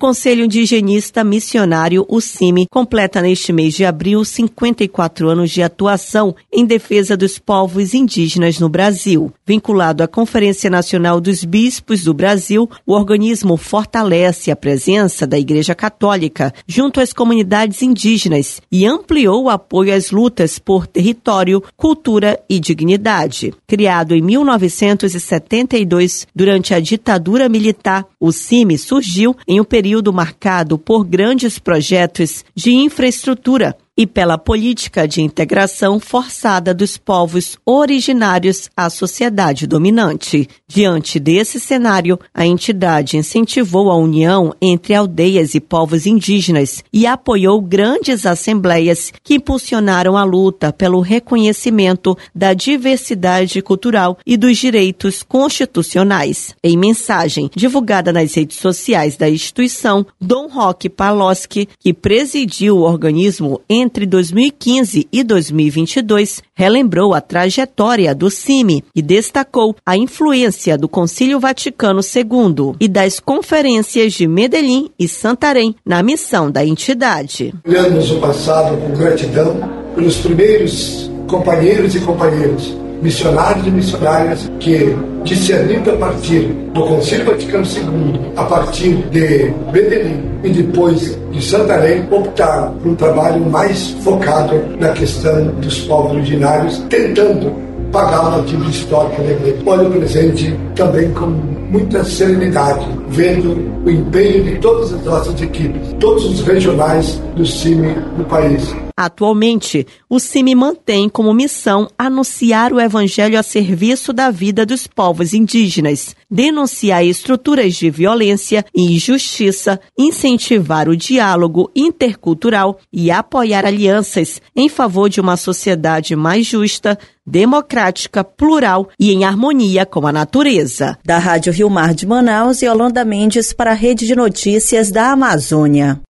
Conselho Indigenista Missionário, o CIMI, completa neste mês de abril 54 anos de atuação em defesa dos povos indígenas no Brasil. Vinculado à Conferência Nacional dos Bispos do Brasil, o organismo fortalece a presença da Igreja Católica junto às comunidades indígenas e ampliou o apoio às lutas por território, cultura e dignidade. Criado em 1972, durante a ditadura militar, o CIMI surgiu em um período marcado por grandes projetos de infraestrutura e pela política de integração forçada dos povos originários à sociedade dominante. Diante desse cenário, a entidade incentivou a união entre aldeias e povos indígenas e apoiou grandes assembleias que impulsionaram a luta pelo reconhecimento da diversidade cultural e dos direitos constitucionais. Em mensagem divulgada nas redes sociais da instituição, Dom Roque Paloski, que presidiu o organismo entre 2015 e 2022, relembrou a trajetória do CIMI e destacou a influência do Concílio Vaticano II e das conferências de Medellín e Santarém na missão da entidade. Olhamos o passado com gratidão pelos primeiros companheiros e companheiras, missionários e missionárias que, discernindo a partir do Concílio Vaticano II, a partir de Medellín e depois de Santarém, optaram por um trabalho mais focado na questão dos povos originários, tentando pagar uma dívida histórica da igreja. Olha o presente também com muita serenidade, vendo o empenho de todas as nossas equipes, todos os regionais do CIMI no país. Atualmente, o CIMI mantém como missão anunciar o evangelho a serviço da vida dos povos indígenas, denunciar estruturas de violência e injustiça, incentivar o diálogo intercultural e apoiar alianças em favor de uma sociedade mais justa, democrática, plural e em harmonia com a natureza. Da Rádio Rio Mar de Manaus, Yolanda Mendes para a Rede de Notícias da Amazônia.